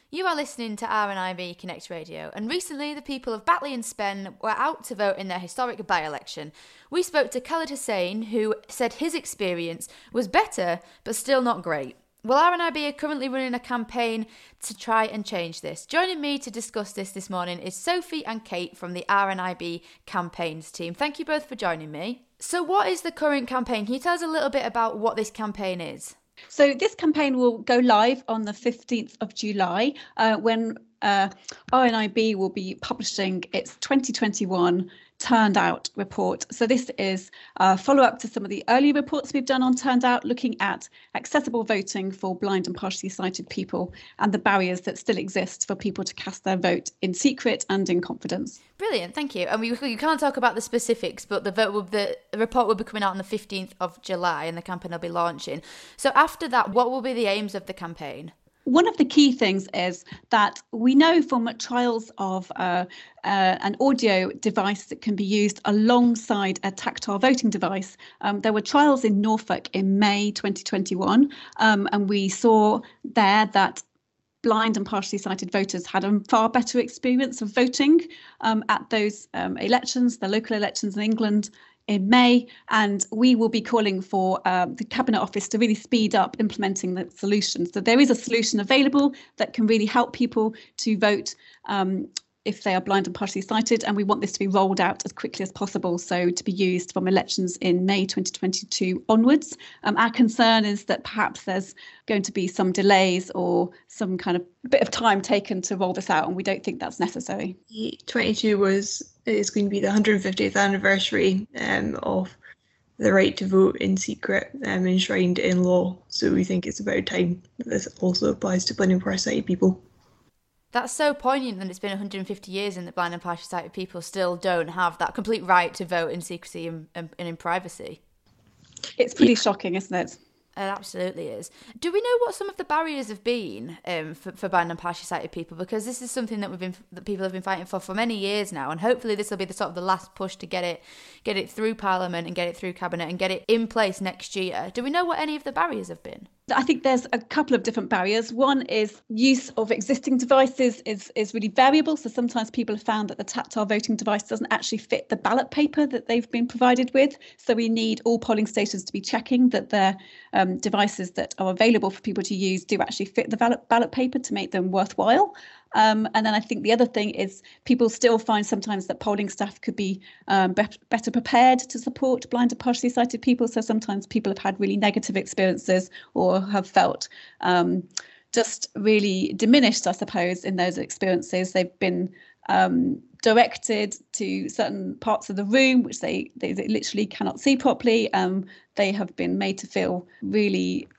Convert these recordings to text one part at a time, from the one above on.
You are listening to RNIB Connect Radio, and recently the people of Batley and Spen were out to vote in their historic by-election. We spoke to Khaled Hussain, who said his experience was better, but still not great. Well, RNIB are currently running a campaign to try and change this. Joining me to discuss this morning is Sophie and Kate from the RNIB campaigns team. Thank you both for joining me. So what is the current campaign? Can you tell us a little bit about what this campaign is? So this campaign will go live on the 15th of July when RNIB will be publishing its 2021 Turned Out report. So this is a follow-up to some of the early reports we've done on Turned Out, looking at accessible voting for blind and partially sighted people and the barriers that still exist for people to cast their vote in secret and in confidence. Brilliant, thank you. And you can't talk about the specifics, but the report will be coming out on the 15th of July and the campaign will be launching. So after that, what will be the aims of the campaign? One of the key things is that we know from trials of an audio device that can be used alongside a tactile voting device. There were trials in Norfolk in May 2021, and we saw there that blind and partially sighted voters had a far better experience of voting at those elections, the local elections in England in May, and we will be calling for the Cabinet Office to really speed up implementing the solution. So there is a solution available that can really help people to vote if they are blind and partially sighted, and we want this to be rolled out as quickly as possible, so to be used from elections in May 2022 onwards. Our concern is that perhaps there's going to be some delays or some kind of bit of time taken to roll this out, and we don't think that's necessary. 22 is going to be the 150th anniversary of the right to vote in secret enshrined in law, so we think it's about time that this also applies to blind and partially sighted people. That's so poignant that it's been 150 years and that blind and partially sighted people still don't have that complete right to vote in secrecy and in privacy. It's pretty shocking, isn't it? It absolutely is. Do we know what some of the barriers have been for blind and partially sighted people? Because this is something that people have been fighting for many years now, and hopefully this will be the last push to get it through Parliament and get it through Cabinet and get it in place next year. Do we know what any of the barriers have been? I think there's a couple of different barriers. One is use of existing devices is really variable. So sometimes people have found that the tactile voting device doesn't actually fit the ballot paper that they've been provided with. So we need all polling stations to be checking that their devices that are available for people to use do actually fit the ballot paper to make them worthwhile. And then I think the other thing is people still find sometimes that polling staff could be better prepared to support blind and partially sighted people. So sometimes people have had really negative experiences or have felt just really diminished, I suppose, in those experiences. They've been directed to certain parts of the room which they literally cannot see properly. They have been made to feel really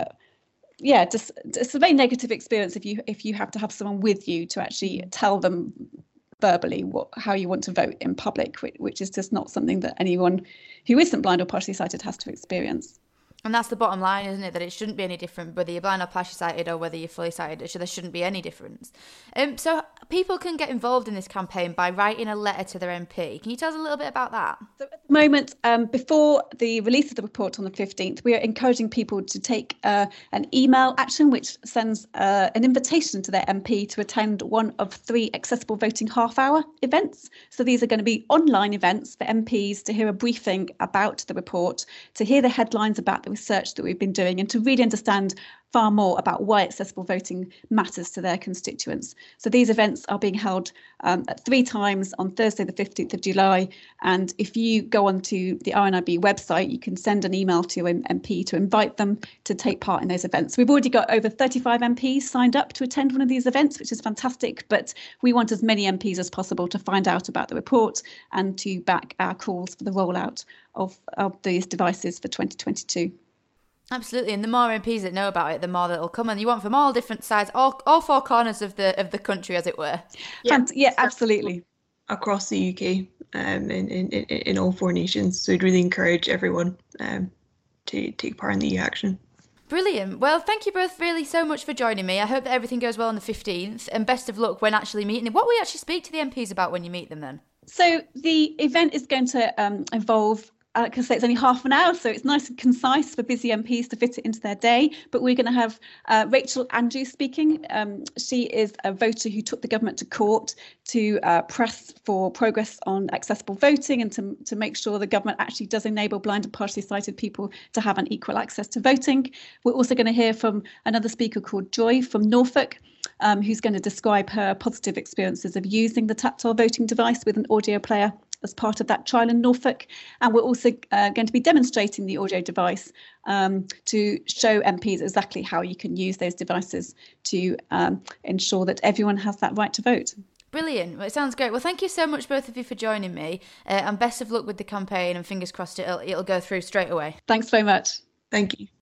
just it's a very negative experience if you have to have someone with you to actually tell them verbally how you want to vote in public, which is just not something that anyone who isn't blind or partially sighted has to experience. And that's the bottom line, isn't it? That it shouldn't be any different whether you're blind or partially sighted or whether you're fully sighted. There shouldn't be any difference. So people can get involved in this campaign by writing a letter to their MP. Can you tell us a little bit about that? So at the moment, before the release of the report on the 15th, we are encouraging people to take an email action which sends an invitation to their MP to attend one of 3 accessible voting half-hour events. So these are going to be online events for MPs to hear a briefing about the report, to hear the headlines about the research that we've been doing, and to really understand far more about why accessible voting matters to their constituents. So these events are being held at 3 times on Thursday, the 15th of July. And if you go onto the RNIB website, you can send an email to an MP to invite them to take part in those events. We've already got over 35 MPs signed up to attend one of these events, which is fantastic. But we want as many MPs as possible to find out about the report and to back our calls for the rollout of these devices for 2022. Absolutely, and the more MPs that know about it, the more that will come, and you want from all different sides, all 4 corners of the country, as it were. Yeah, absolutely. Across the UK, in all 4 nations. So I'd really encourage everyone to take part in the action. Brilliant. Well, thank you both really so much for joining me. I hope that everything goes well on the 15th, and best of luck when actually meeting them. What will you actually speak to the MPs about when you meet them then? So the event is going to involve like I say, it's only half an hour, so it's nice and concise for busy MPs to fit it into their day. But we're going to have Rachel Andrews speaking. She is a voter who took the government to court to press for progress on accessible voting and to make sure the government actually does enable blind and partially sighted people to have an equal access to voting. We're also going to hear from another speaker called Joy from Norfolk, who's going to describe her positive experiences of using the tactile voting device with an audio player as part of that trial in Norfolk. And we're also going to be demonstrating the audio device to show MPs exactly how you can use those devices to ensure that everyone has that right to vote. Brilliant. Well, it sounds great. Well, thank you so much, both of you, for joining me. And best of luck with the campaign, and fingers crossed it'll go through straight away. Thanks very much. Thank you.